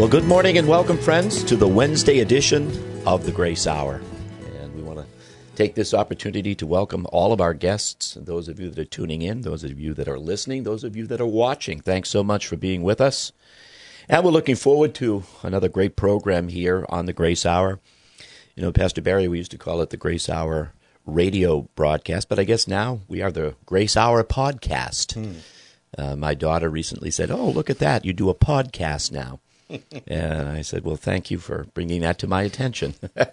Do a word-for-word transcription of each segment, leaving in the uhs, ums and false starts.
Well, good morning and welcome, friends, to the Wednesday edition of the Grace Hour. And we want to take this opportunity to welcome all of our guests, those of you that are tuning in, those of you that are listening, those of you that are watching. Thanks so much for being with us. And we're looking forward to another great program here on the Grace Hour. You know, Pastor Barry, we used to call it the Grace Hour radio broadcast, but I guess now we are the Grace Hour podcast. Hmm. Uh, my daughter recently said, "Oh, look at that, you do a podcast now." And I said, well, thank you for bringing that to my attention.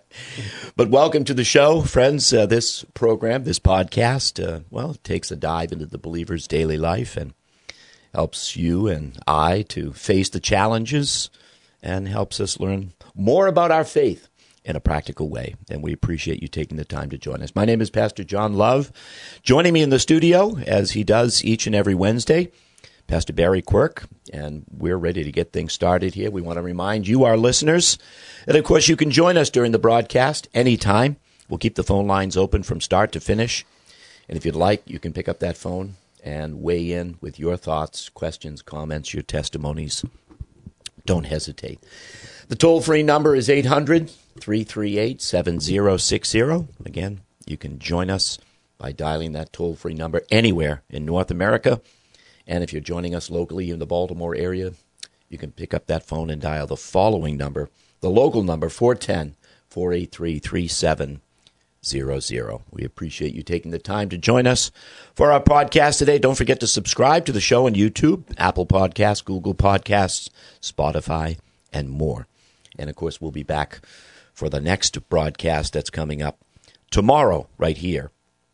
But welcome to the show, friends. Uh, this program, this podcast, uh, well, it takes a dive into the believer's daily life and helps you and I to face the challenges and helps us learn more about our faith in a practical way. And we appreciate you taking the time to join us. My name is Pastor John Love. Joining me in the studio, as he does each and every Wednesday, Pastor Barry Quirk, and we're ready to get things started here. We want to remind you, our listeners, that, of course, you can join us during the broadcast anytime. We'll keep the phone lines open from start to finish. And if you'd like, you can pick up that phone and weigh in with your thoughts, questions, comments, your testimonies. Don't hesitate. The toll-free number is eight hundred, three three eight, seven zero six zero. Again, you can join us by dialing that toll-free number anywhere in North America. And if you're joining us locally in the Baltimore area, you can pick up that phone and dial the following number, the local number, four one zero, four eight three, three seven zero zero. We appreciate you taking the time to join us for our podcast today. Don't forget to subscribe to the show on YouTube, Apple Podcasts, Google Podcasts, Spotify, and more. And, of course, we'll be back for the next broadcast that's coming up tomorrow right here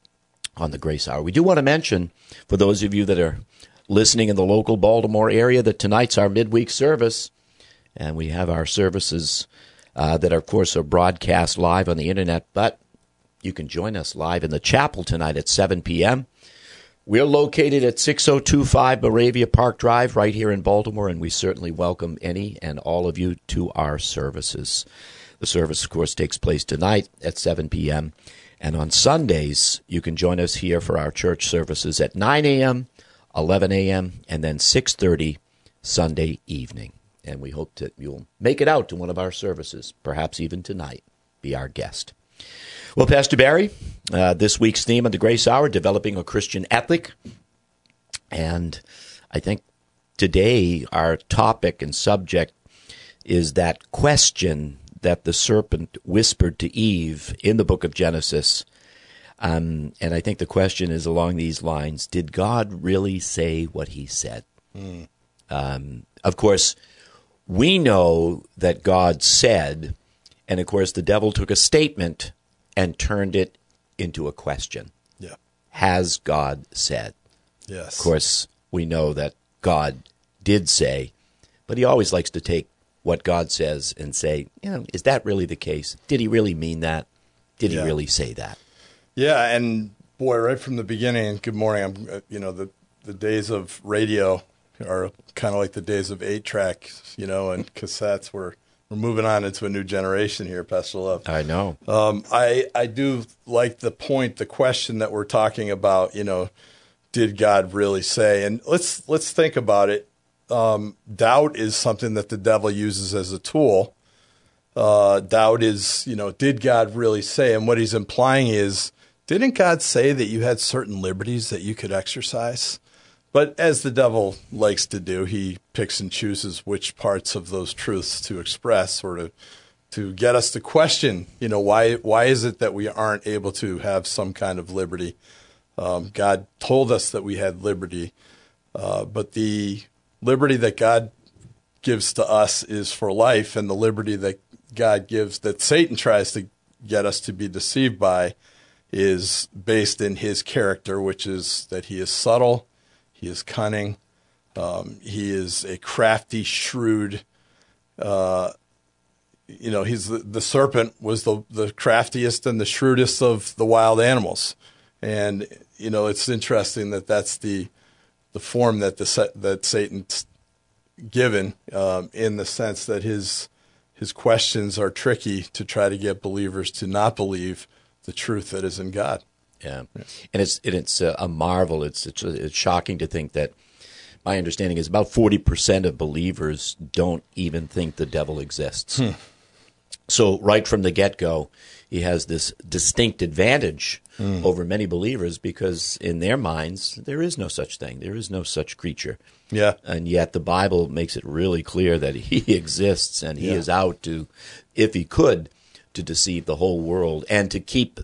on the Grace Hour. We do want to mention, for those of you that are listening in the local Baltimore area, that tonight's our midweek service, and we have our services uh, that, are, of course, are broadcast live on the internet, but you can join us live in the chapel tonight at seven p.m. We're located at six oh two five Moravia Park Drive right here in Baltimore, and we certainly welcome any and all of you to our services. The service, of course, takes place tonight at seven p.m., and on Sundays, you can join us here for our church services at nine a.m., eleven a.m., and then six thirty Sunday evening. And we hope that you'll make it out to one of our services, perhaps even tonight, be our guest. Well, Pastor Barry, uh, this week's theme of the Grace Hour, developing a Christian ethic. And I think today our topic and subject is that question that the serpent whispered to Eve in the book of Genesis. Um, and I think the question is along these lines: did God really say what he said? Mm. Um, of course, we know that God said, and of course the devil took a statement and turned it into a question. Yeah. Has God said? Yes. Of course, we know that God did say, but he always likes to take what God says and say, you know, is that really the case? Did he really mean that? Did he yeah. really say that? Yeah, and boy, right from the beginning, good morning, I'm, you know, the, the days of radio are kind of like the days of eight-track, you know, and cassettes. We're, we're moving on into a new generation here, Pastor Love. I know. Um, I, I do like the point, the question that we're talking about, you know, did God really say? And let's let's think about it. Um, doubt is something that the devil uses as a tool. Uh, doubt is, you know, did God really say? And what he's implying is, didn't God say that you had certain liberties that you could exercise? But as the devil likes to do, he picks and chooses which parts of those truths to express or to to get us to question, you know, why why is it that we aren't able to have some kind of liberty? Um, God told us that we had liberty, uh, but the liberty that God gives to us is for life, and the liberty that God gives, that Satan tries to get us to be deceived by, is based in his character, which is that he is subtle, he is cunning, um, he is a crafty, shrewd, uh, you know, he's the, the serpent was the, the craftiest and the shrewdest of the wild animals. And, you know, it's interesting that that's the the form that the that Satan's given, um, in the sense that his his questions are tricky to try to get believers to not believe the truth that is in God. Yeah, and it's and it's a marvel. It's it's, it's shocking to think that my understanding is about forty percent of believers don't even think the devil exists. Hmm. So right from the get-go, he has this distinct advantage mm. over many believers because in their minds, there is no such thing. There is no such creature. Yeah. And yet the Bible makes it really clear that he exists and he yeah. is out to, if he could, to deceive the whole world and to keep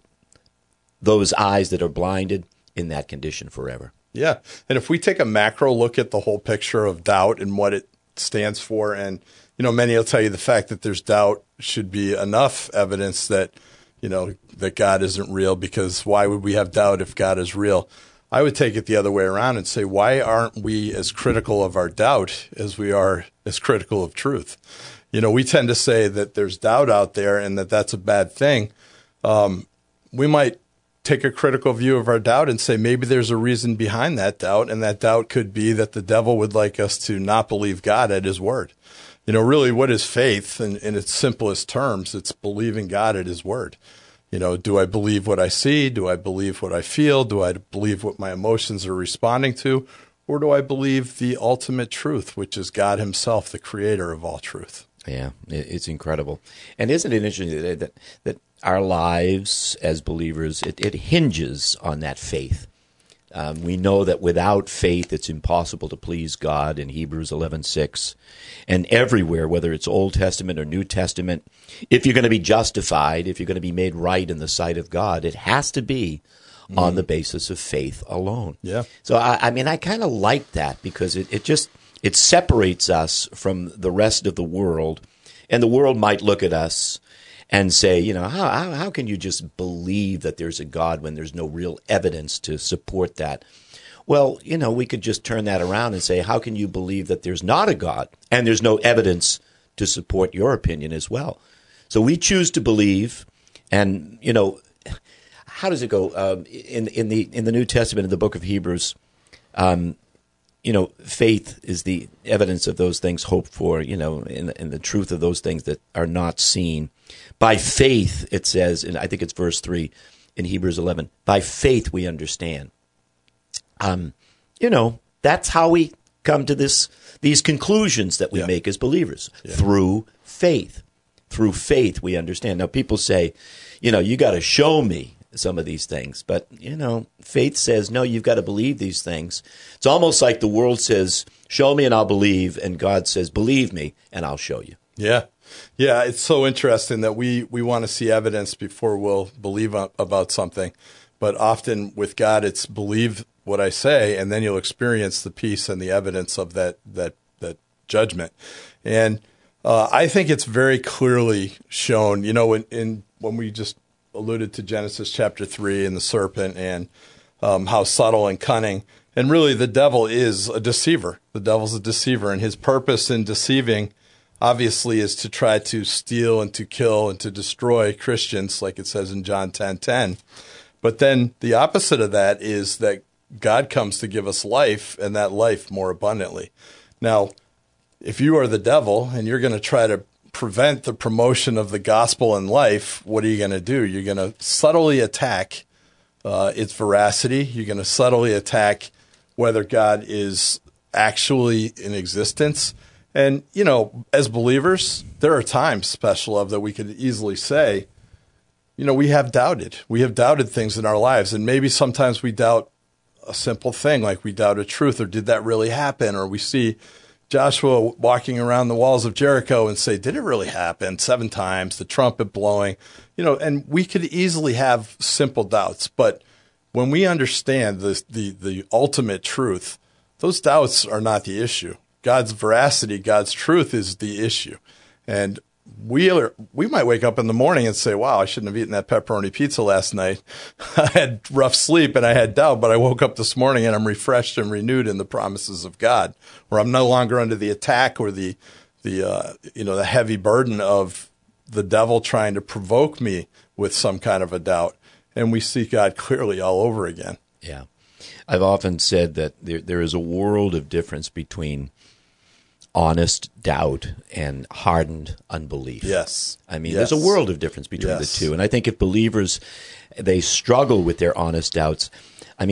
those eyes that are blinded in that condition forever. Yeah. And if we take a macro look at the whole picture of doubt and what it stands for, and, you know, many will tell you the fact that there's doubt should be enough evidence that, you know, that God isn't real, because why would we have doubt if God is real? I would take it the other way around and say, why aren't we as critical of our doubt as we are as critical of truth? You know, we tend to say that there's doubt out there and that that's a bad thing. Um, we might take a critical view of our doubt and say maybe there's a reason behind that doubt, and that doubt could be that the devil would like us to not believe God at his word. You know, really, what is faith in, in its simplest terms? It's believing God at his word. You know, do I believe what I see? Do I believe what I feel? Do I believe what my emotions are responding to? Or do I believe the ultimate truth, which is God himself, the creator of all truth? Yeah, it's incredible. And isn't it interesting that, that, that our lives as believers, it, it hinges on that faith. Um, we know that without faith, it's impossible to please God in Hebrews eleven six. And everywhere, whether it's Old Testament or New Testament, if you're going to be justified, if you're going to be made right in the sight of God, it has to be mm. on the basis of faith alone. Yeah. So, I, I mean, I kind of like that because it, it just it separates us from the rest of the world. And the world might look at us and say, you know, how, how how can you just believe that there's a God when there's no real evidence to support that? Well, you know, we could just turn that around and say, how can you believe that there's not a God and there's no evidence to support your opinion as well? So we choose to believe, and, you know, how does it go? Um, in in the in the New Testament, in the book of Hebrews, um, you know, faith is the evidence of those things hoped for, you know, in, in the truth of those things that are not seen. By faith, it says, and I think it's verse three in Hebrews eleven, by faith we understand. Um, you know, that's how we come to this these conclusions that we yeah. make as believers, yeah. through faith. Through faith we understand. Now, people say, you know, you got to show me some of these things. But, you know, faith says, no, you've got to believe these things. It's almost like the world says, show me and I'll believe, and God says, believe me and I'll show you. Yeah. Yeah, it's so interesting that we, we want to see evidence before we'll believe about something. But often with God, it's believe what I say, and then you'll experience the peace and the evidence of that that that judgment. And uh, I think it's very clearly shown, you know, in, in when we just alluded to Genesis chapter three and the serpent and um, how subtle and cunning. And really, the devil is a deceiver. The devil's a deceiver, and his purpose in deceiving, obviously, is to try to steal and to kill and to destroy Christians, like it says in John ten ten. But then the opposite of that is that God comes to give us life, and that life more abundantly. Now, if you are the devil and you're going to try to prevent the promotion of the gospel and life, what are you going to do? You're going to subtly attack uh, its veracity. You're going to subtly attack whether God is actually in existence. And, you know, as believers, there are times, special of, that we could easily say, you know, we have doubted. We have doubted things in our lives. And maybe sometimes we doubt a simple thing, like we doubt a truth, or did that really happen? Or we see Joshua walking around the walls of Jericho and say, did it really happen? Seven times, the trumpet blowing, you know, and we could easily have simple doubts. But when we understand the, the, the ultimate truth, those doubts are not the issue. God's veracity, God's truth is the issue. And we are, we might wake up in the morning and say, wow, I shouldn't have eaten that pepperoni pizza last night. I had rough sleep and I had doubt, but I woke up this morning and I'm refreshed and renewed in the promises of God, where I'm no longer under the attack or the, the uh, you know, the heavy burden of the devil trying to provoke me with some kind of a doubt. And we see God clearly all over again. Yeah. I've often said that there there is a world of difference between honest doubt and hardened unbelief. Yes. I mean, yes. there's a world of difference between yes. the two. And I think if believers, they struggle with their honest doubts, I mean,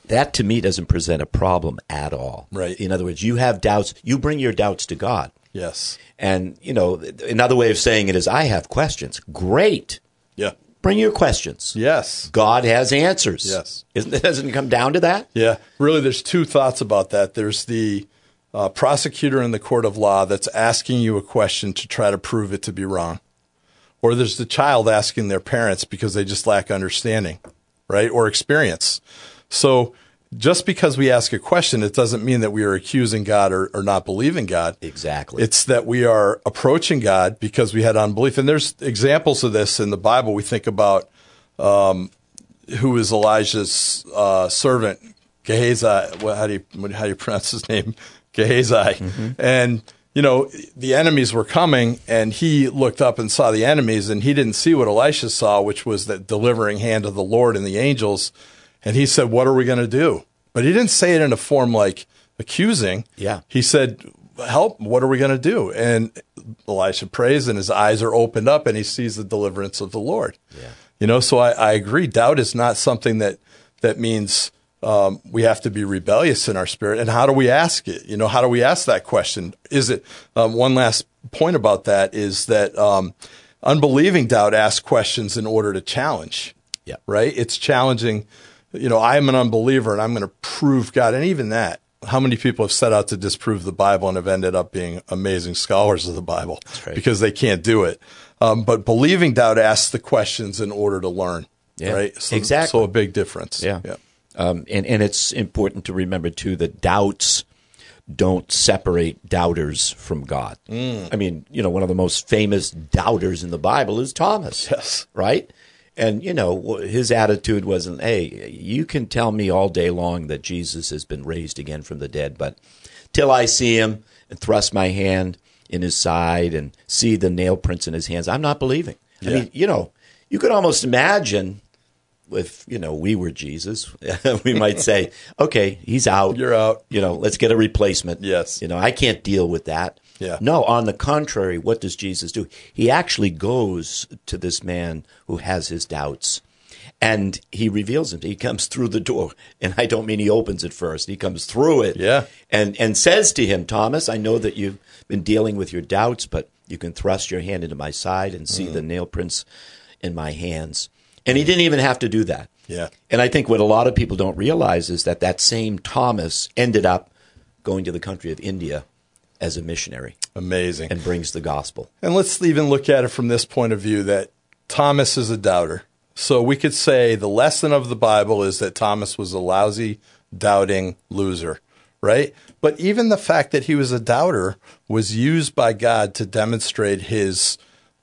that to me doesn't present a problem at all. Right. In other words, you have doubts, you bring your doubts to God. Yes. And, you know, another way of saying it is, I have questions. Great. Yeah. Bring your questions. Yes. God has answers. Yes. Isn't it, doesn't it come down to that? Yeah. Really, there's two thoughts about that. There's the uh, prosecutor in the court of law that's asking you a question to try to prove it to be wrong. Or there's the child asking their parents because they just lack understanding, right, or experience. So just because we ask a question, it doesn't mean that we are accusing God or, or not believing God. Exactly. It's that we are approaching God because we had unbelief. And there's examples of this in the Bible. We think about um, who is Elijah's uh, servant, Gehazi. Well, how do you how do you pronounce his name? Gehazi. Mm-hmm. And you know, the enemies were coming, and he looked up and saw the enemies, and he didn't see what Elisha saw, which was the delivering hand of the Lord and the angels. And he said, what are we going to do? But he didn't say it in a form like accusing. Yeah. He said, help, what are we going to do? And Elisha prays, and his eyes are opened up, and he sees the deliverance of the Lord. Yeah. You know, so I, I agree. Doubt is not something that, that means um, we have to be rebellious in our spirit. And how do we ask it? You know, how do we ask that question? Is it, um, one last point about that is that um, unbelieving doubt asks questions in order to challenge. Yeah. Right? It's challenging. You know, I'm an unbeliever and I'm going to prove God. And even that, how many people have set out to disprove the Bible and have ended up being amazing scholars of the Bible right. because they can't do it. Um, but believing doubt asks the questions in order to learn. Yeah, right? So, exactly. So a big difference. Yeah. yeah. Um, and, and it's important to remember, too, that doubts don't separate doubters from God. Mm. I mean, you know, one of the most famous doubters in the Bible is Thomas. Yes. Right? And, you know, his attitude wasn't, hey, you can tell me all day long that Jesus has been raised again from the dead, but till I see him and thrust my hand in his side and see the nail prints in his hands, I'm not believing. Yeah. I mean, you know, you could almost imagine if, you know, we were Jesus, we might say, okay, he's out. You're out. You know, let's get a replacement. Yes. You know, I can't deal with that. Yeah. No, on the contrary, what does Jesus do? He actually goes to this man who has his doubts, and he reveals him. He comes through the door, and I don't mean he opens it first. He comes through it yeah. and, and says to him, Thomas, I know that you've been dealing with your doubts, but you can thrust your hand into my side and see mm. the nail prints in my hands. And he didn't even have to do that. Yeah. And I think what a lot of people don't realize is that that same Thomas ended up going to the country of India as a missionary. Amazing. And brings the gospel. And let's even look at it from this point of view that Thomas is a doubter. So we could say the lesson of the Bible is that Thomas was a lousy, doubting loser, right? But even the fact that he was a doubter was used by God to demonstrate his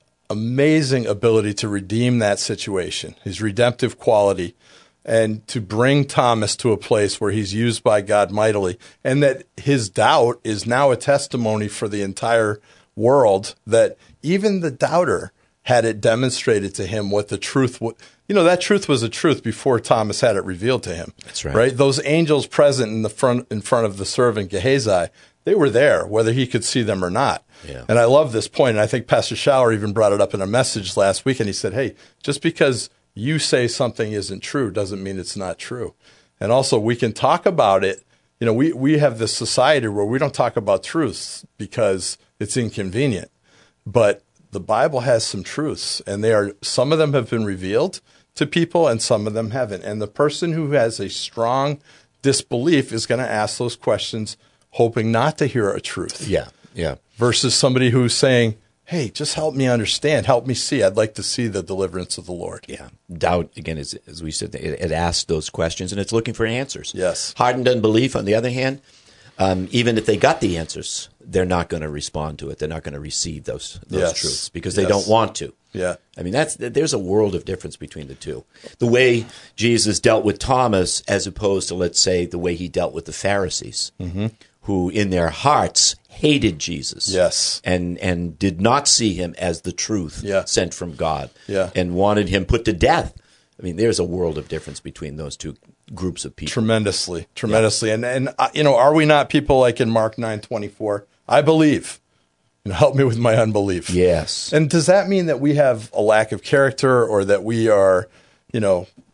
amazing ability to redeem that situation, his redemptive quality, and to bring Thomas to a place where he's used by God mightily, and that his doubt is now a testimony for the entire world that even the doubter had it demonstrated to him what the truth was. You know, that truth was a truth before Thomas had it revealed to him. That's right. Right? Those angels present in the front in front of the servant Gehazi, they were there, whether he could see them or not. Yeah. And I love this point, and I think Pastor Schaller even brought it up in a message last week, and he said, hey, just because you say something isn't true doesn't mean it's not true. And also, we can talk about it. You know, we, we have this society where we don't talk about truths because it's inconvenient. But the Bible has some truths, and they are some of them have been revealed to people, and some of them haven't. And the person who has a strong disbelief is going to ask those questions, hoping not to hear a truth. Yeah, yeah. Versus somebody who's saying, hey, just help me understand, help me see. I'd like to see the deliverance of the Lord. Yeah. Doubt, again, is, as we said, it, it asks those questions, and it's looking for answers. Yes. Hardened unbelief, on the other hand, um, even if they got the answers, they're not going to respond to it. They're not going to receive those those yes. truths because they yes. don't want to. Yeah. I mean, that's there's a world of difference between the two. The way Jesus dealt with Thomas as opposed to, let's say, the way he dealt with the Pharisees, mm-hmm. who in their hearts hated Jesus. Yes. And and did not see him as the truth yeah. sent from God. Yeah. And wanted him put to death. I mean, there's a world of difference between those two groups of people. Tremendously, tremendously. Yeah. And, and uh, you know, are we not people like in Mark nine twenty-four? I believe. You know, help me with my unbelief. Yes. And does that mean that we have a lack of character or that we are, you know,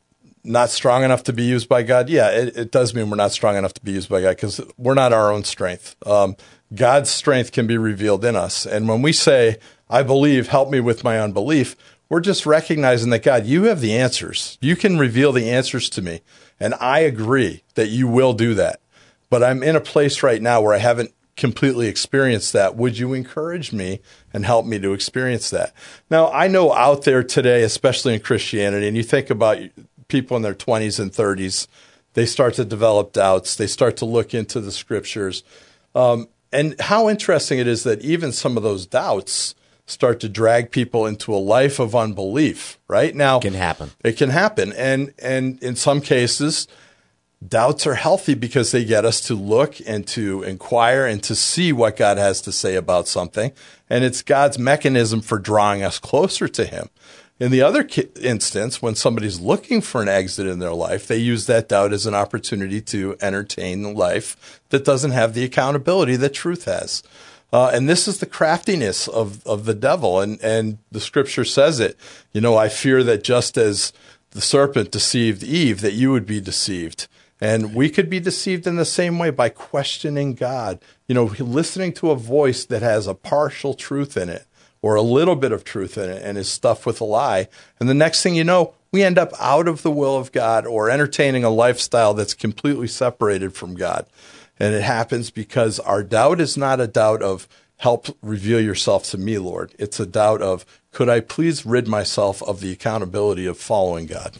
not strong enough to be used by God? Yeah, it, it does mean we're not strong enough to be used by God because we're not our own strength. Um, God's strength can be revealed in us. And when we say, I believe, help me with my unbelief, we're just recognizing that, God, you have the answers. You can reveal the answers to me. And I agree that you will do that. But I'm in a place right now where I haven't completely experienced that. Would you encourage me and help me to experience that? Now, I know out there today, especially in Christianity, and you think about people in their twenties and thirties, they start to develop doubts. They start to look into the scriptures. Um, and how interesting it is that even some of those doubts start to drag people into a life of unbelief, right? Now, it can happen. It can happen. And, and in some cases, doubts are healthy because they get us to look and to inquire and to see what God has to say about something. And it's God's mechanism for drawing us closer to him. In the other instance, when somebody's looking for an exit in their life, they use that doubt as an opportunity to entertain a life that doesn't have the accountability that truth has. Uh, and this is the craftiness of, of the devil. And, and the scripture says it. You know, I fear that just as the serpent deceived Eve, that you would be deceived. And we could be deceived in the same way by questioning God, you know, listening to a voice that has a partial truth in it or a little bit of truth in it and is stuffed with a lie. And the next thing you know, we end up out of the will of God or entertaining a lifestyle that's completely separated from God. And it happens because our doubt is not a doubt of help reveal yourself to me, Lord. It's a doubt of, could I please rid myself of the accountability of following God?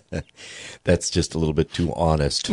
That's just a little bit too honest.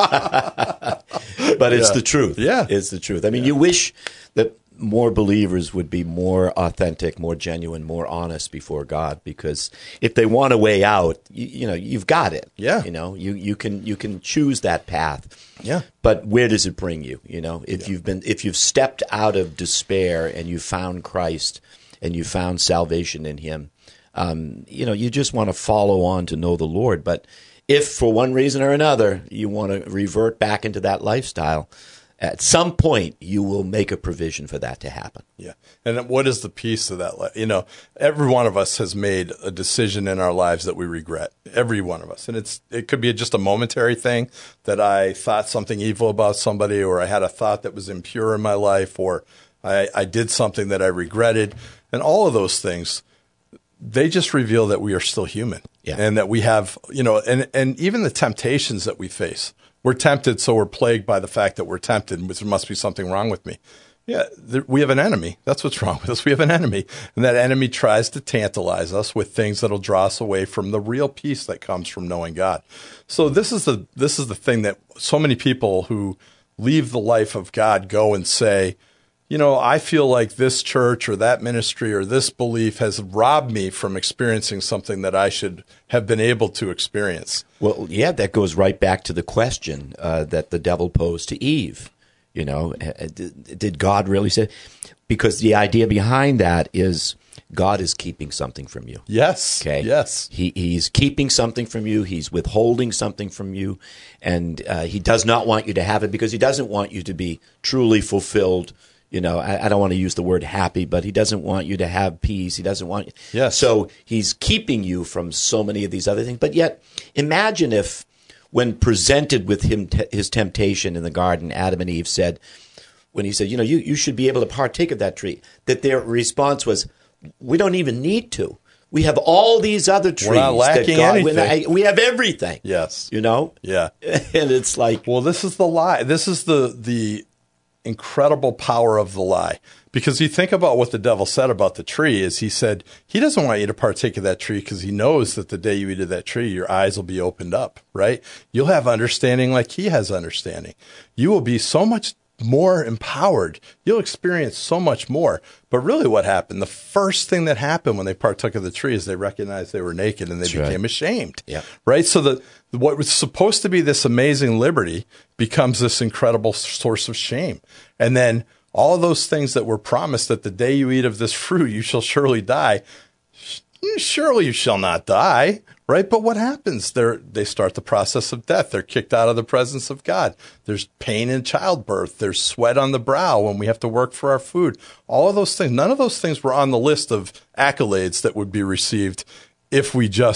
But it's Yeah. the truth. Yeah. It's the truth. I mean, Yeah. you wish that more believers would be more authentic, more genuine, more honest before God, because if they want a way out, you, you know, you've got it. Yeah. You know, you, you can you can choose that path. Yeah. But where does it bring you? You know, if Yeah. you've been if you've stepped out of despair and you found Christ and you found salvation in him, um, you know, you just want to follow on to know the Lord. But if for one reason or another you want to revert back into that lifestyle, at some point you will make a provision for that to happen. Yeah. And what is the piece of that? You know, every one of us has made a decision in our lives that we regret. Every one of us. And it's it could be just a momentary thing that I thought something evil about somebody, or I had a thought that was impure in my life, or I, I did something that I regretted. And all of those things, they just reveal that we are still human. Yeah. And that we have, you know, and, and even the temptations that we face. We're tempted, so we're plagued by the fact that we're tempted, and there must be something wrong with me. Yeah, there, we have an enemy. That's what's wrong with us. We have an enemy. And that enemy tries to tantalize us with things that'll draw us away from the real peace that comes from knowing God. So this is the this is the thing that so many people who leave the life of God go and say, you know, I feel like this church or that ministry or this belief has robbed me from experiencing something that I should have been able to experience. Well, yeah, that goes right back to the question uh, that the devil posed to Eve. You know, did God really say? Because the idea behind that is God is keeping something from you. Yes. Okay. Yes. He he's keeping something from you. He's withholding something from you, and uh, he does not want you to have it because he doesn't want you to be truly fulfilled. You know, I, I don't want to use the word happy, but he doesn't want you to have peace. He doesn't want. Yes. So he's keeping you from so many of these other things. But yet, imagine if, when presented with him t- his temptation in the garden, Adam and Eve said, when he said, you know, you, you should be able to partake of that tree, that their response was, we don't even need to. We have all these other trees. We're not lacking that God, anything. we're not- we have everything. Yes. You know? Yeah. And it's like, Well, this is the lie. This is the the incredible power of the lie. Because you think about what the devil said about the tree is he said he doesn't want you to partake of that tree because he knows that the day you eat of that tree, your eyes will be opened up, right? You'll have understanding like he has understanding. You will be so much more empowered. You'll experience so much more. But really what happened, the first thing that happened when they partook of the tree is they recognized they were naked and they That's became right. ashamed. Yeah. Right? So the what was supposed to be this amazing liberty becomes this incredible source of shame. And then all of those things that were promised that the day you eat of this fruit, you shall surely die. Surely you shall not die, right? But what happens? They're, they start the process of death. They're kicked out of the presence of God. There's pain in childbirth. There's sweat on the brow when we have to work for our food. All of those things, none of those things were on the list of accolades that would be received if we just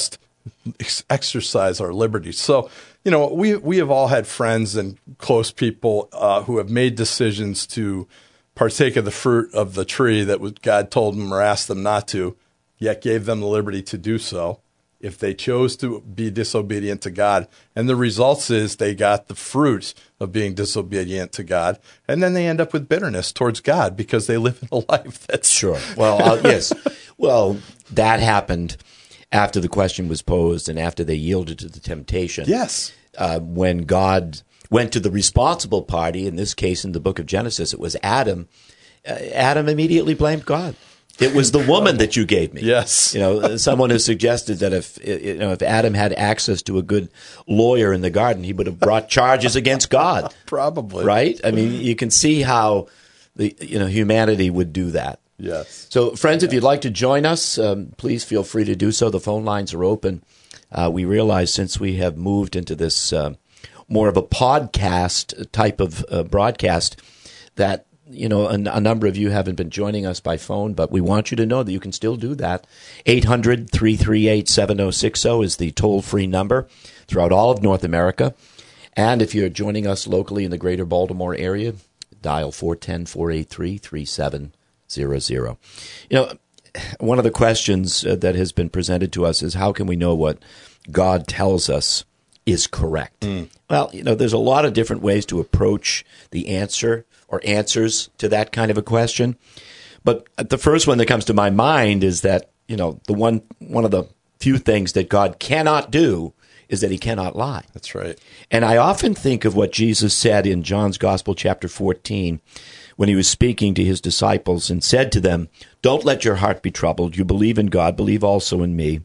ex- exercise our liberty. So, you know, we we have all had friends and close people uh, who have made decisions to partake of the fruit of the tree that God told them or asked them not to, yet gave them the liberty to do so if they chose to be disobedient to God. And the results is they got the fruit of being disobedient to God, and then they end up with bitterness towards God because they live in a life that's... Sure. Well, uh, yes. Well, that happened after the question was posed and after they yielded to the temptation. Yes. Uh, when God went to the responsible party, in this case in the book of Genesis, it was Adam. Uh, Adam immediately blamed God. It was the woman that you gave me. Yes. You know, someone has suggested that if you know if Adam had access to a good lawyer in the garden, he would have brought charges against God. Probably. Right? I mean, you can see how the you know humanity would do that. Yes. So, friends, if you'd like to join us, um, please feel free to do so. The phone lines are open. Uh, we realize since we have moved into this uh, more of a podcast type of uh, broadcast that, you know, a, a number of you haven't been joining us by phone, but we want you to know that you can still do that. eight hundred, three three eight, seven oh six oh is the toll-free number throughout all of North America. And if you're joining us locally in the greater Baltimore area, dial four one zero, four eight three, three seven zero zero. You know, one of the questions uh, that has been presented to us is how can we know what God tells us is correct? Mm. Well, you know, there's a lot of different ways to approach the answer or answers to that kind of a question. But the first one that comes to my mind is that, you know, the one one of the few things that God cannot do is that he cannot lie. That's right. And I often think of what Jesus said in John's Gospel, chapter fourteen, when he was speaking to his disciples and said to them, "Don't let your heart be troubled. You believe in God, believe also in me.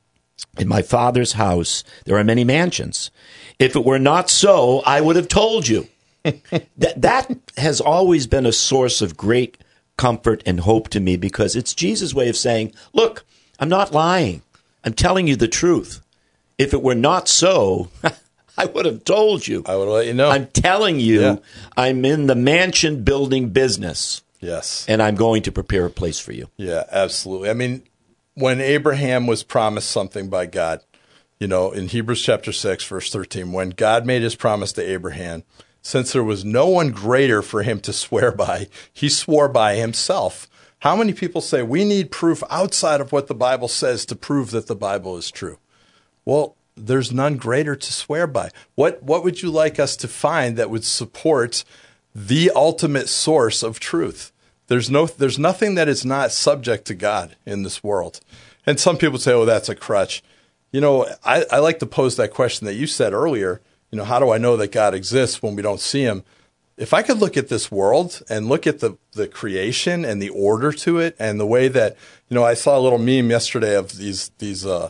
In my Father's house there are many mansions. If it were not so, I would have told you." that, that has always been a source of great comfort and hope to me because it's Jesus' way of saying, look, I'm not lying. I'm telling you the truth. If it were not so, I would have told you. I would have let you know. I'm telling you, yeah. I'm in the mansion building business. Yes. And I'm going to prepare a place for you. Yeah, absolutely. I mean, when Abraham was promised something by God, you know, in Hebrews chapter six, verse thirteen, when God made his promise to Abraham, since there was no one greater for him to swear by, he swore by himself. How many people say we need proof outside of what the Bible says to prove that the Bible is true? Well, there's none greater to swear by. What what would you like us to find that would support the ultimate source of truth? There's no there's nothing that is not subject to God in this world. And some people say, oh, that's a crutch. You know, I, I like to pose that question that you said earlier. You know, how do I know that God exists when we don't see him? If I could look at this world and look at the, the creation and the order to it and the way that, you know, I saw a little meme yesterday of these, these, uh,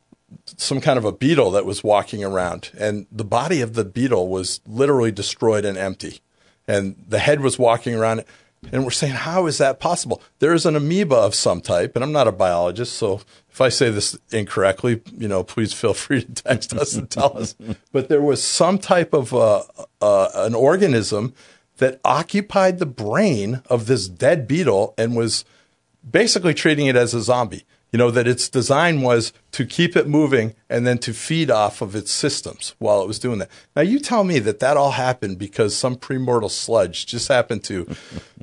some kind of a beetle that was walking around, and the body of the beetle was literally destroyed and empty, and the head was walking around. And we're saying, how is that possible? There is an amoeba of some type, and I'm not a biologist, so if I say this incorrectly, you know, please feel free to text us and tell us. But there was some type of uh, uh, an organism that occupied the brain of this dead beetle and was basically treating it as a zombie. You know, that its design was to keep it moving and then to feed off of its systems while it was doing that. Now, you tell me that that all happened because some premortal sludge just happened to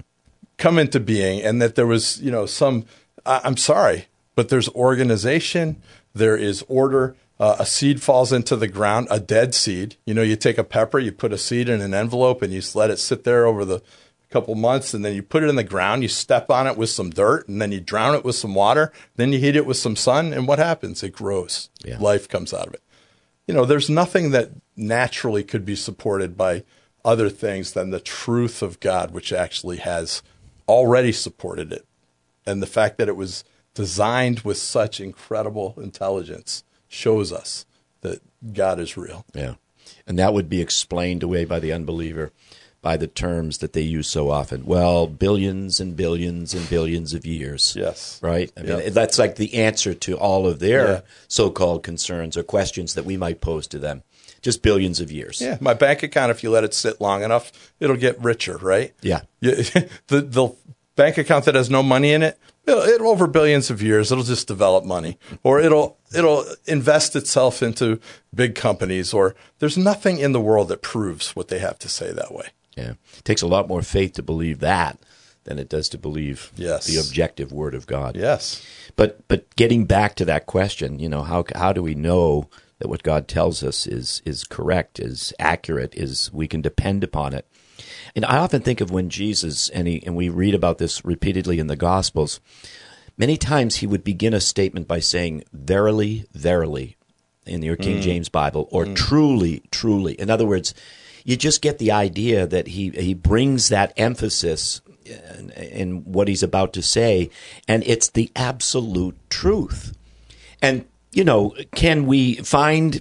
come into being, and that there was, you know, some, I, I'm sorry, but there's organization, there is order. Uh, a seed falls into the ground, a dead seed. You know, you take a pepper, you put a seed in an envelope, and you just let it sit there over the couple months, and then you put it in the ground, you step on it with some dirt, and then you drown it with some water, then you heat it with some sun, and what happens? It grows. Yeah. Life comes out of it. You know, there's nothing that naturally could be supported by other things than the truth of God, which actually has already supported it. And the fact that it was designed with such incredible intelligence shows us that God is real. Yeah. And that would be explained away by the unbeliever by the terms that they use so often. Well, billions and billions and billions of years. Yes. Right? I mean, yep. That's like the answer to all of their yeah. so-called concerns or questions that we might pose to them. Just billions of years. Yeah. My bank account, if you let it sit long enough, it'll get richer, right? Yeah. You, the, the bank account that has no money in it It'll, it'll, over billions of years, it'll just develop money, or it'll it'll invest itself into big companies, or there's nothing in the world that proves what they have to say that way. Yeah, it takes a lot more faith to believe that than it does to believe yes. the objective Word of God. Yes. But but getting back to that question, you know, how how do we know that what God tells us is is correct, is accurate, is we can depend upon it? And I often think of when Jesus, and, he, and we read about this repeatedly in the Gospels, many times he would begin a statement by saying, verily, verily, in your King mm. James Bible, or mm. truly, truly. In other words, you just get the idea that he, he brings that emphasis in, in what he's about to say, and it's the absolute truth. And, you know, can we find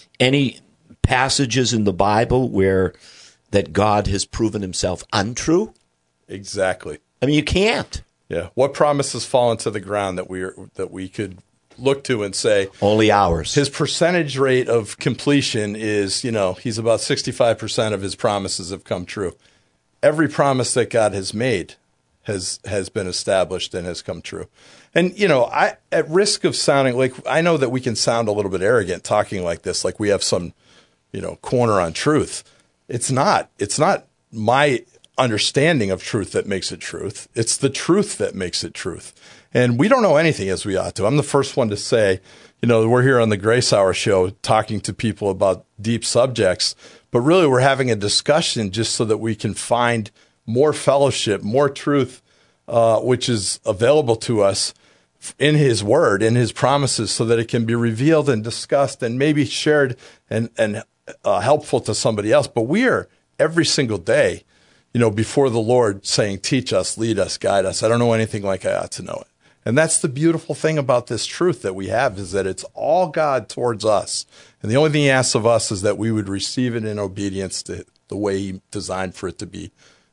any passages in the Bible where that God has proven himself untrue? Exactly. I mean, you can't. Yeah. What promises fall into the ground that we are, that we could look to and say only ours? His percentage rate of completion is, you know, he's about sixty-five percent of his promises have come true. Every promise that God has made has has been established and has come true. And, you know, I at risk of sounding like, I know that we can sound a little bit arrogant talking like this, like we have some, you know, corner on truth. It's not. It's not my understanding of truth that makes it truth. It's the truth that makes it truth. And we don't know anything as we ought to. I'm the first one to say, you know, we're here on the Grace Hour show talking to people about deep subjects, but really we're having a discussion just so that we can find more fellowship, more truth, uh, which is available to us in his word, in his promises, so that it can be revealed and discussed and maybe shared and, and uh, helpful to somebody else. But we are every single day, you know, before the Lord saying, teach us, lead us, guide us. I don't know anything like I ought to know it. And that's the beautiful thing about this truth that we have, is that it's all God towards us. And the only thing he asks of us is that we would receive it in obedience to the way he designed for it to be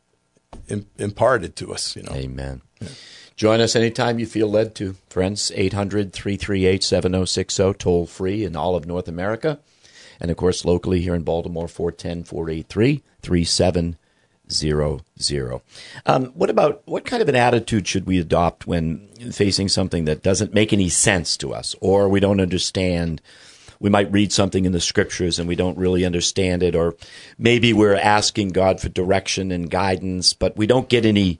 imparted to us, you know. Amen. Yeah. Join us anytime you feel led to, friends. eight hundred, three three eight, seven oh six oh, toll free in all of North America. And, of course, locally here in Baltimore, four one zero, four eight three, three seven zero zero. Um, what about, what kind of an attitude should we adopt when facing something that doesn't make any sense to us, or we don't understand? We might read something in the scriptures and we don't really understand it, or maybe we're asking God for direction and guidance, but we don't get any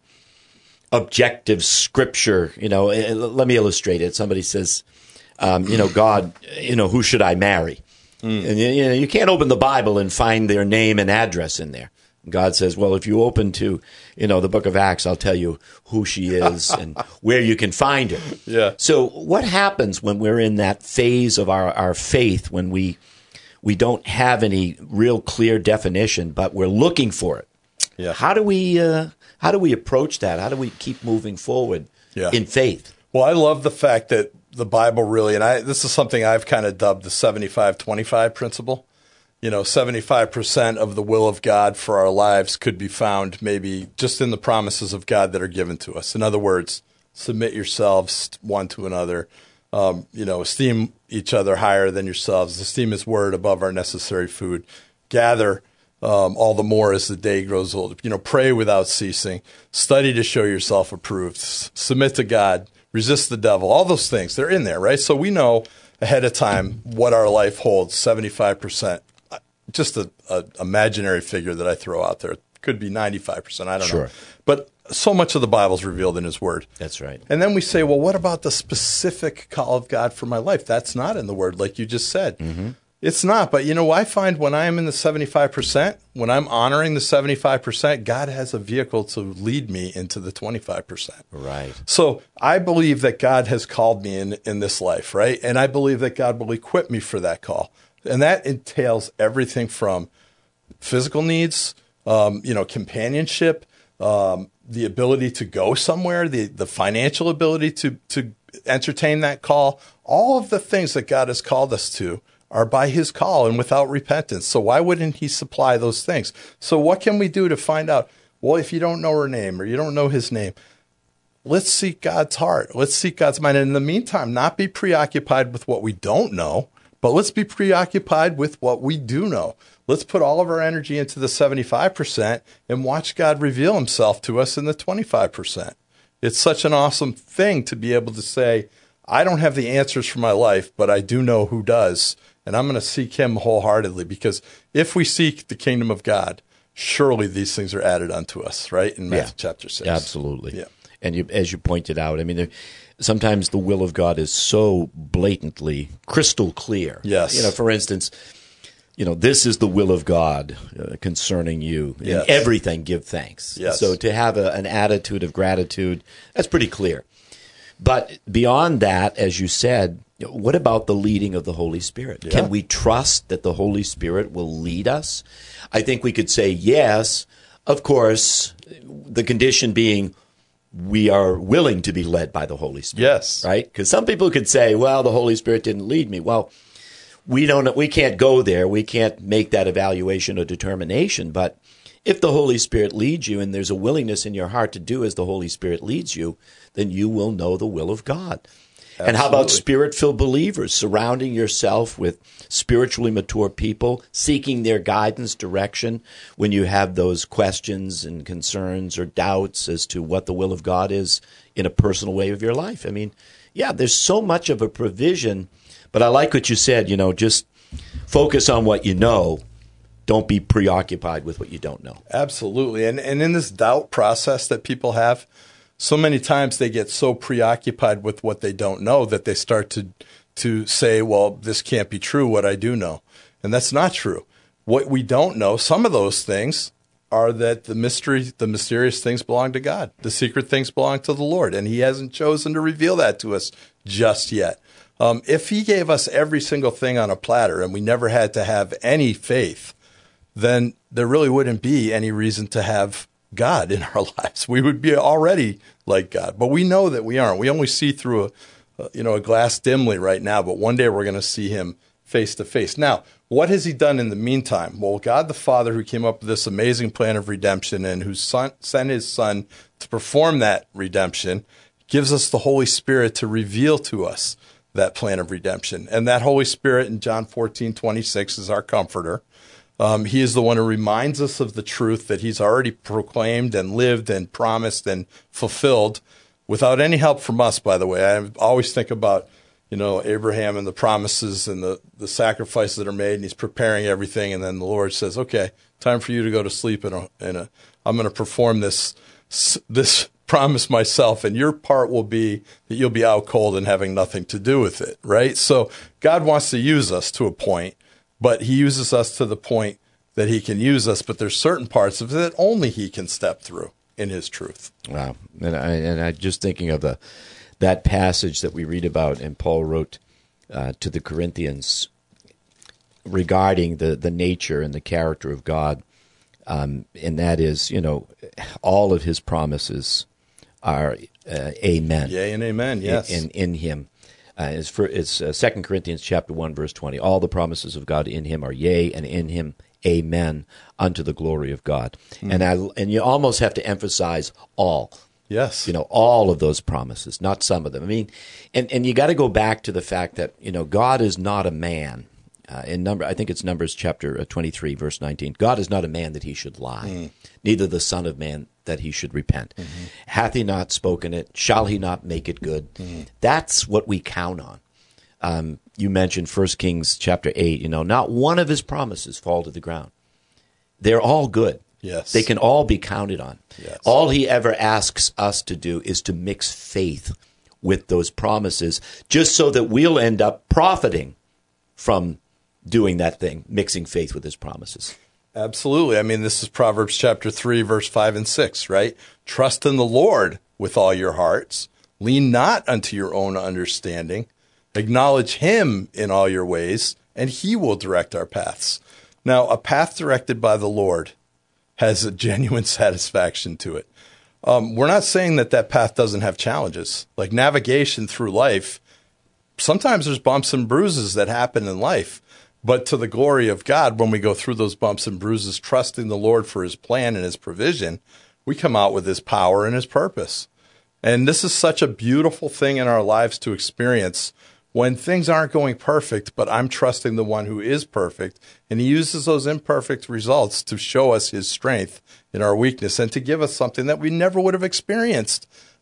objective scripture. You know, let me illustrate it. Somebody says, um, you know, God, you know, who should I marry? Mm. And you know, you can't open the Bible and find their name and address in there. God says, well, if you open to, you know, the book of Acts, I'll tell you who she is and where you can find her. Yeah. So what happens when we're in that phase of our, our faith, when we we don't have any real clear definition, but we're looking for it? Yeah. How do we uh, how do we approach that? How do we keep moving forward yeah. in faith? Well, I love the fact that the Bible really, and I this is something I've kind of dubbed the seventy-five twenty-five principle. You know, seventy-five percent of the will of God for our lives could be found maybe just in the promises of God that are given to us. In other words, submit yourselves one to another. Um, you know, esteem each other higher than yourselves. Esteem his word above our necessary food. Gather um, all the more as the day grows old. You know, pray without ceasing. Study to show yourself approved. S- submit to God. Resist the devil. All those things, they're in there, right? So we know ahead of time what our life holds, seventy-five percent. Just a, a imaginary figure that I throw out there. It could be ninety-five percent. I don't sure. know. But so much of the Bible is revealed in his word. That's right. And then we say, well, what about the specific call of God for my life? That's not in the word, like you just said. Mm-hmm. It's not. But, you know, I find when I am in the seventy-five percent, when I'm honoring the seventy-five percent, God has a vehicle to lead me into the twenty-five percent. Right. So I believe that God has called me in, in this life, right? And I believe that God will equip me for that call. And that entails everything from physical needs, um, you know, companionship, um, the ability to go somewhere, the, the financial ability to, to entertain that call. All of the things that God has called us to are by his call and without repentance. So why wouldn't he supply those things? So what can we do to find out? Well, if you don't know her name or you don't know his name, let's seek God's heart. Let's seek God's mind. And in the meantime, not be preoccupied with what we don't know, but let's be preoccupied with what we do know. Let's put all of our energy into the seventy-five percent and watch God reveal himself to us in the twenty-five percent. it's such an awesome thing to be able to say, I don't have the answers for my life, but I do know who does. And I'm going to seek him wholeheartedly, because if we seek the kingdom of God, surely these things are added unto us, right? In Matthew yeah. chapter six. Absolutely. Yeah. And you, as you pointed out, I mean, there, sometimes the will of God is so blatantly crystal clear. Yes. You know, for instance, you know, this is the will of God uh, concerning you. In yes. everything, give thanks. Yes. So to have a, an attitude of gratitude, that's pretty clear. But beyond that, as you said, what about the leading of the Holy Spirit? Yeah. Can we trust that the Holy Spirit will lead us? I think we could say yes, of course, the condition being we are willing to be led by the Holy Spirit. Yes. Right? Because some people could say, well, the Holy Spirit didn't lead me. Well, we don't. We can't go there. We can't make that evaluation or determination. But if the Holy Spirit leads you and there's a willingness in your heart to do as the Holy Spirit leads you, then you will know the will of God. Absolutely. And how about Spirit-filled believers, surrounding yourself with spiritually mature people, seeking their guidance, direction, when you have those questions and concerns or doubts as to what the will of God is in a personal way of your life? I mean, yeah, there's so much of a provision, but I like what you said, you know, just focus on what you know. Don't be preoccupied with what you don't know. Absolutely. And and in this doubt process that people have, so many times they get so preoccupied with what they don't know that they start to to say, well, this can't be true, what I do know. And that's not true. What we don't know, some of those things are that the mystery, the mysterious things belong to God. The secret things belong to the Lord, and he hasn't chosen to reveal that to us just yet. Um, if he gave us every single thing on a platter and we never had to have any faith, then there really wouldn't be any reason to have God in our lives. We would be already like God, but we know that we aren't. We only see through a, you know, a glass dimly right now, but one day we're going to see him face to face. Now, what has he done in the meantime? Well, God the Father, who came up with this amazing plan of redemption and who son, sent his Son to perform that redemption, gives us the Holy Spirit to reveal to us that plan of redemption. And that Holy Spirit in John fourteen twenty-six is our comforter. Um, he is the one who reminds us of the truth that he's already proclaimed and lived and promised and fulfilled without any help from us, by the way. I always think about, you know, Abraham and the promises and the, the sacrifices that are made, and he's preparing everything. And then the Lord says, okay, time for you to go to sleep. And I'm going to perform this, this promise myself. And your part will be that you'll be out cold and having nothing to do with it. Right. So God wants to use us to a point. But he uses us to the point that he can use us, but there's certain parts of it that only he can step through in his truth. Wow. And I and I just thinking of the that passage that we read about, and Paul wrote uh, to the Corinthians regarding the, the nature and the character of God, um, and that is, you know, all of his promises are uh, amen. Yea and amen, yes. In, in, in him. Uh, it's for, it's uh, Second Corinthians chapter one, verse twenty. All the promises of God in him are yea, and in him amen, unto the glory of God. Mm. And I and you almost have to emphasize all. Yes. You know, all of those promises, not some of them. I mean, and, and you got to go back to the fact that, you know, God is not a man. Uh, in number, I think it's Numbers chapter twenty-three, verse nineteen. God is not a man that he should lie, mm. neither the son of man that he should repent. Mm-hmm. Hath he not spoken it? Shall he not make it good? Mm-hmm. That's what we count on. Um, you mentioned First Kings chapter eight. You know, not one of his promises fall to the ground. They're all good. Yes. They can all be counted on. Yes. All he ever asks us to do is to mix faith with those promises, just so that we'll end up profiting from doing that thing, mixing faith with his promises. Absolutely. I mean, this is Proverbs chapter three, verse five and six, right? Trust in the Lord with all your hearts. Lean not unto your own understanding. Acknowledge him in all your ways, and he will direct our paths. Now, a path directed by the Lord has a genuine satisfaction to it. Um, we're not saying that that path doesn't have challenges. Like navigation through life, sometimes there's bumps and bruises that happen in life. But to the glory of God, when we go through those bumps and bruises, trusting the Lord for his plan and his provision, we come out with his power and his purpose. And this is such a beautiful thing in our lives to experience when things aren't going perfect, but I'm trusting the one who is perfect. And he uses those imperfect results to show us his strength in our weakness and to give us something that we never would have experienced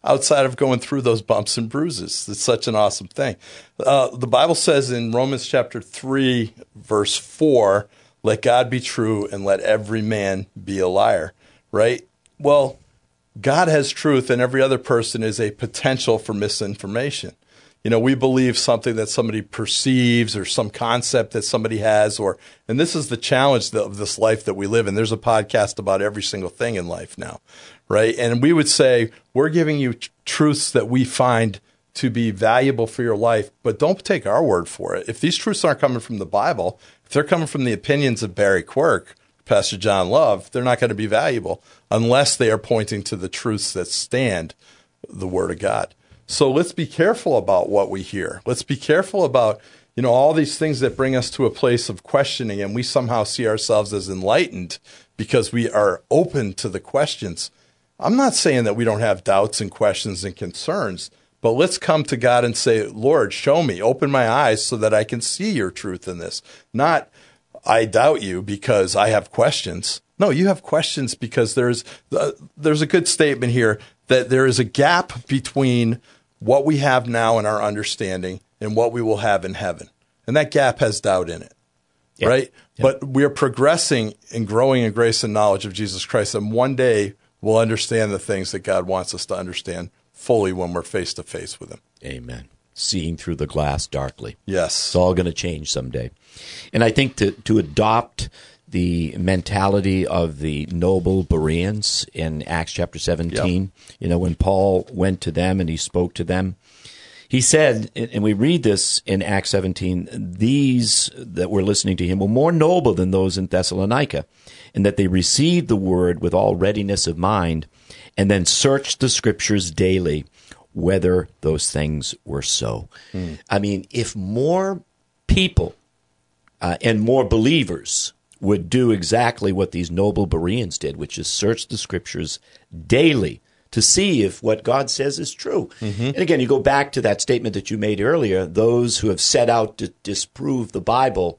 outside of going through those bumps and bruises. It's such an awesome thing. Uh, the Bible says in Romans chapter three, verse four, let God be true and let every man be a liar, right? Well, God has truth and every other person is a potential for misinformation. You know, we believe something that somebody perceives or some concept that somebody has, or, and this is the challenge of this life that we live in. There's a podcast about every single thing in life now, right? And we would say, we're giving you t- truths that we find to be valuable for your life, but don't take our word for it. If these truths aren't coming from the Bible, if they're coming from the opinions of Barry Quirk, Pastor John Love, they're not going to be valuable unless they are pointing to the truths that stand the Word of God. So let's be careful about what we hear. Let's be careful about, you know, all these things that bring us to a place of questioning, and we somehow see ourselves as enlightened because we are open to the questions. I'm not saying that we don't have doubts and questions and concerns, but let's come to God and say, Lord, show me, open my eyes so that I can see your truth in this. Not, I doubt you because I have questions. No, you have questions because there's uh, there's a good statement here that there is a gap between what we have now in our understanding and what we will have in heaven. And that gap has doubt in it, yep. right? Yep. But we are progressing and growing in grace and knowledge of Jesus Christ. And one day we'll understand the things that God wants us to understand fully when we're face to face with him. Amen. Seeing through the glass darkly. Yes. It's all going to change someday. And I think to, to adopt the mentality of the noble Bereans in Acts chapter seventeen, yep. you know, when Paul went to them and he spoke to them, he said, and we read this in Acts seventeen, these that were listening to him were more noble than those in Thessalonica, and that they received the word with all readiness of mind, and then searched the scriptures daily, whether those things were so. Mm. I mean, if more people uh, and more believers would do exactly what these noble Bereans did, which is search the scriptures daily to see if what God says is true. Mm-hmm. And again, you go back to that statement that you made earlier, those who have set out to disprove the Bible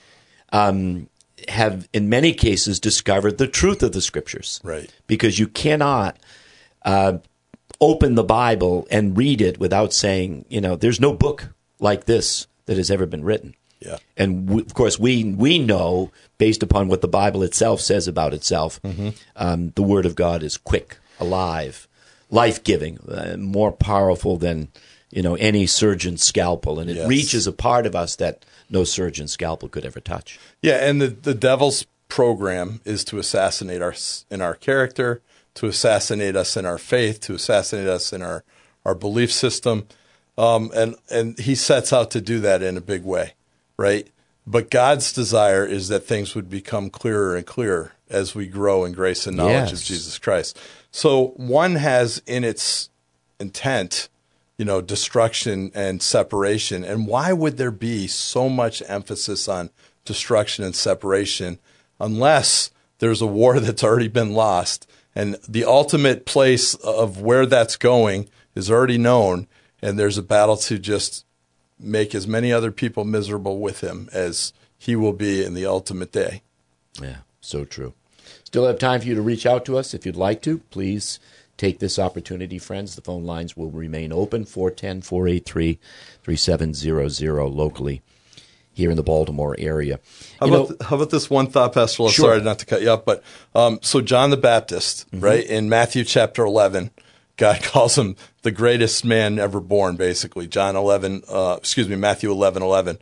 um, have, in many cases, discovered the truth of the scriptures. Right. Because you cannot uh, open the Bible and read it without saying, you know, there's no book like this that has ever been written. Yeah. And we, of course, we we know, based upon what the Bible itself says about itself, mm-hmm. um, the Word of God is quick, alive, life-giving, uh, more powerful than, you know, any surgeon's scalpel, and it yes. reaches a part of us that no surgeon's scalpel could ever touch. Yeah, and the, the devil's program is to assassinate us in our character, to assassinate us in our faith, to assassinate us in our, our belief system, um, and and he sets out to do that in a big way. Right? But God's desire is that things would become clearer and clearer as we grow in grace and knowledge yes. of Jesus Christ. So one has in its intent, you know, destruction and separation. And why would there be so much emphasis on destruction and separation unless there's a war that's already been lost and the ultimate place of where that's going is already known, and there's a battle to just make as many other people miserable with him as he will be in the ultimate day. Yeah, so true. Still have time for you to reach out to us if you'd like to. Please take this opportunity, friends. The phone lines will remain open, four one zero, four eight three, three seven zero zero locally here in the Baltimore area. How you about, know, how about this one thought, Pastor? Sure. Sorry not to cut you up, but um, so John the Baptist, mm-hmm. right, in Matthew chapter eleven, God calls him the greatest man ever born, basically. John eleven, uh, excuse me, Matthew eleven eleven.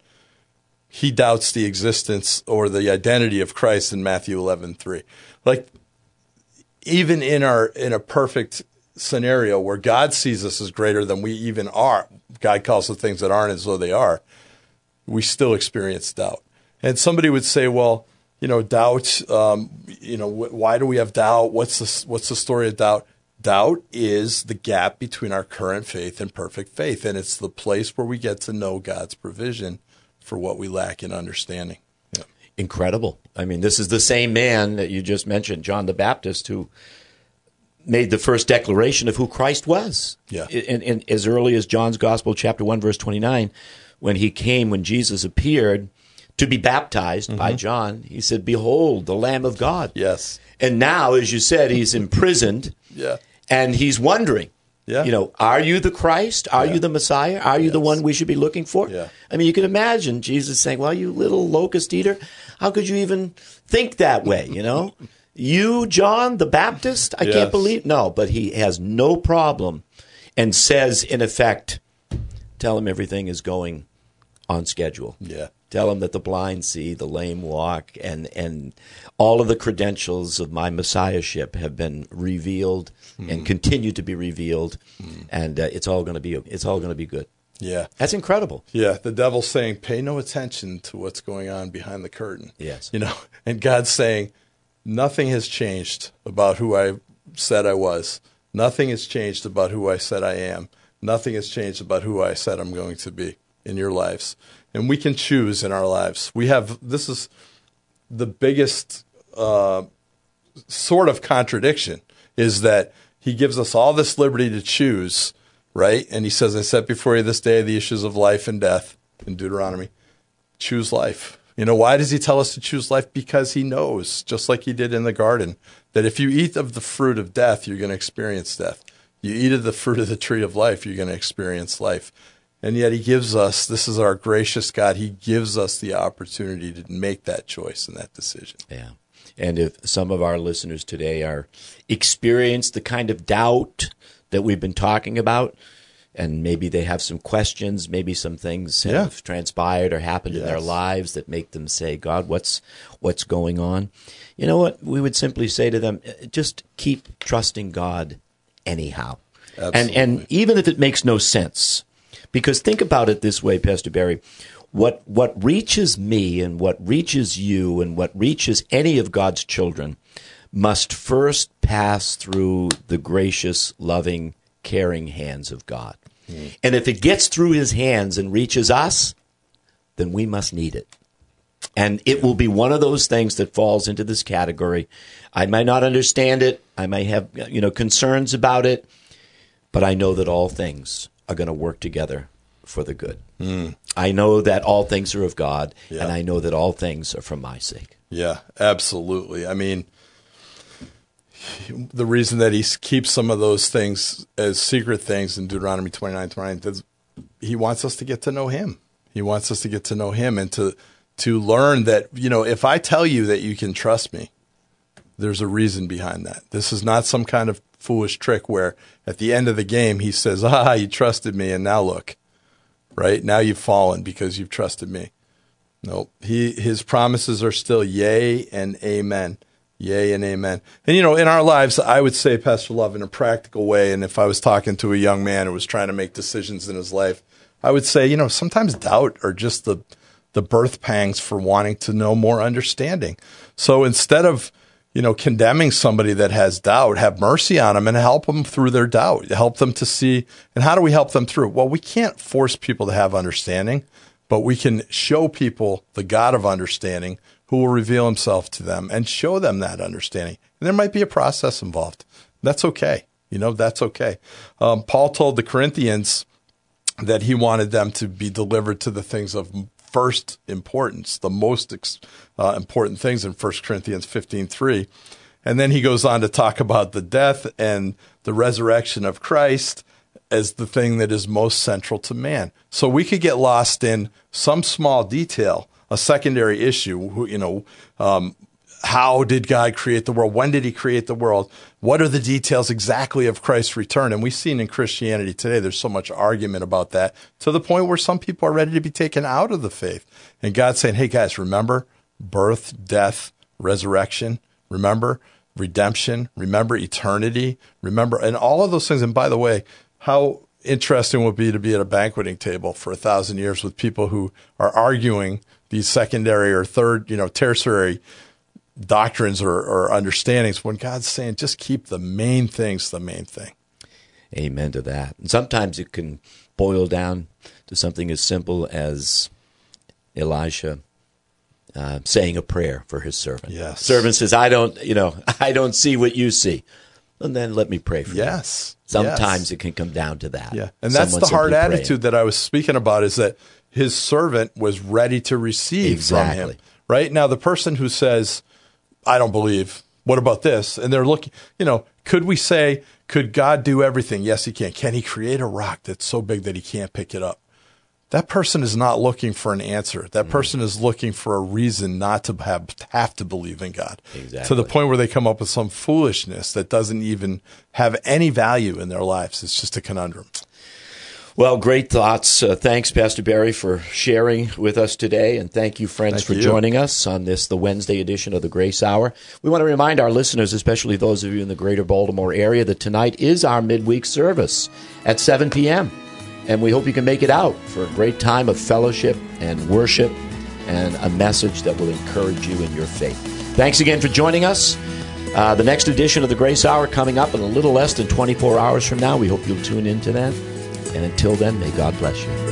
He doubts the existence or the identity of Christ in Matthew eleven three. Like, even in our in a perfect scenario where God sees us as greater than we even are, God calls the things that aren't as though they are, we still experience doubt. And somebody would say, well, you know, doubt, um, you know, wh- why do we have doubt? What's the, what's the story of doubt? Doubt is the gap between our current faith and perfect faith, and it's the place where we get to know God's provision for what we lack in understanding. Yeah. Incredible. I mean, this is the same man that you just mentioned, John the Baptist, who made the first declaration of who Christ was. Yeah. In, in, as early as John's Gospel, chapter one, verse twenty-nine, when he came, when Jesus appeared to be baptized mm-hmm. by John, he said, "Behold, the Lamb of God." Yes. And now, as you said, he's imprisoned. Yeah. And he's wondering, Yeah. You know, are you the Christ? Are Yeah. you the Messiah? Are you Yes. the one we should be looking for? Yeah. I mean, you can imagine Jesus saying, well, you little locust eater, how could you even think that way, you know? You, John the Baptist, I Yes. can't believe. No, but he has no problem and says, in effect, tell him everything is going on schedule. Yeah. Tell him that the blind see, the lame walk, and, and all of the credentials of my messiahship have been revealed mm. and continue to be revealed, mm. and uh, it's all going to be it's all going to be good. Yeah, that's incredible. Yeah, the devil's saying, pay no attention to what's going on behind the curtain. Yes, you know, and God's saying, nothing has changed about who I said I was. Nothing has changed about who I said I am. Nothing has changed about who I said I'm going to be in your lives. And we can choose in our lives. We have, this is the biggest uh, sort of contradiction, is that he gives us all this liberty to choose, right? And he says, I set before you this day the issues of life and death in Deuteronomy. Choose life. You know, why does he tell us to choose life? Because he knows, just like he did in the garden, that if you eat of the fruit of death, you're going to experience death. You eat of the fruit of the tree of life, you're going to experience life. And yet he gives us, this is our gracious God, he gives us the opportunity to make that choice and that decision. Yeah. And if some of our listeners today are experience the kind of doubt that we've been talking about, and maybe they have some questions, maybe some things yeah. have transpired or happened yes. in their lives that make them say, God, what's what's going on? You know what? We would simply say to them, just keep trusting God anyhow. Absolutely. And and even if it makes no sense. Because think about it this way, Pastor Barry, what what reaches me and what reaches you and what reaches any of God's children must first pass through the gracious, loving, caring hands of God. Mm. And if it gets through his hands and reaches us, then we must need it. And it will be one of those things that falls into this category. I might not understand it. I may have, you know, concerns about it, but I know that all things are going to work together for the good. Mm. I know that all things are of God, yeah. and I know that all things are for my sake. Yeah, absolutely. I mean, the reason that he keeps some of those things as secret things in Deuteronomy twenty-nine twenty-nine is he wants us to get to know him. He wants us to get to know him and to to learn that, you know, if I tell you that you can trust me, there's a reason behind that. This is not some kind of foolish trick where at the end of the game he says, ah, you trusted me and now look, right? Now you've fallen because you've trusted me. Nope. He, his promises are still yea and amen. Yea and amen. And, you know, in our lives, I would say, Pastor Love, in a practical way, and if I was talking to a young man who was trying to make decisions in his life, I would say, you know, sometimes doubt are just the, the birth pangs for wanting to know more understanding. So instead of, you know, condemning somebody that has doubt, have mercy on them and help them through their doubt. Help them to see. And how do we help them through? Well, we can't force people to have understanding, but we can show people the God of understanding who will reveal himself to them and show them that understanding. And there might be a process involved. That's okay. You know, that's okay. Um, Paul told the Corinthians that he wanted them to be delivered to the things of first importance, the most uh, important things in First Corinthians fifteen three. And then he goes on to talk about the death and the resurrection of Christ as the thing that is most central to man. So we could get lost in some small detail, a secondary issue, you know, um, how did God create the world? When did he create the world? What are the details exactly of Christ's return? And we've seen in Christianity today, there's so much argument about that to the point where some people are ready to be taken out of the faith. And God's saying, hey, guys, remember birth, death, resurrection, remember redemption, remember eternity, remember, and all of those things. And by the way, how interesting would it be to be at a banqueting table for a thousand years with people who are arguing these secondary or third, you know, tertiary doctrines or, or understandings when God's saying, just keep the main things the main thing. Amen to that. And sometimes it can boil down to something as simple as Elisha uh, saying a prayer for his servant. Yes. Servant says, I don't, you know, I don't see what you see. And then let me pray for you. Yes. Sometimes yes. it can come down to that. Yeah. And that's Someone the hard simply attitude praying. that I was speaking about, is that his servant was ready to receive exactly. from him. Right? Now, the person who says, I don't believe, what about this? And they're looking, you know, could we say, Could God do everything? Yes, he can. Can he create a rock that's so big that he can't pick it up? That person is not looking for an answer. That mm-hmm. person is looking for a reason not to have, have to believe in God. Exactly. To the point where they come up with some foolishness that doesn't even have any value in their lives. It's just a conundrum. Well, great thoughts. Uh, thanks, Pastor Barry, for sharing with us today. And thank you, friends, thank for you. joining us on this, the Wednesday edition of the Grace Hour. We want to remind our listeners, especially those of you in the greater Baltimore area, that tonight is our midweek service at seven p.m., and we hope you can make it out for a great time of fellowship and worship and a message that will encourage you in your faith. Thanks again for joining us. Uh, the next edition of the Grace Hour coming up in a little less than twenty-four hours from now. We hope you'll tune into that. And until then, may God bless you.